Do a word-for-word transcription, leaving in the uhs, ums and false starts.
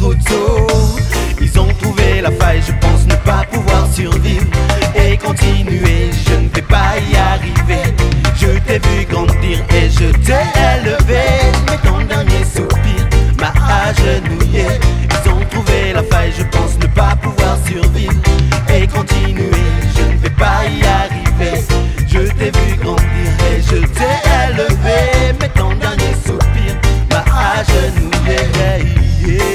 trousseau. Ils ont trouvé la faille, je pense ne pas pouvoir survivre et continuer, je ne vais pas y arriver. Je t'ai vu grandir et je t'ai élevé, mais ton dernier soupir m'a agenouillé. Ils ont trouvé la faille, je pense ne pas pouvoir survivre et continuer, je ne vais pas y arriver. Je t'ai vu grandir et je t'ai élevé, mais ton dernier soupir m'a agenouillé. Yeah, yeah.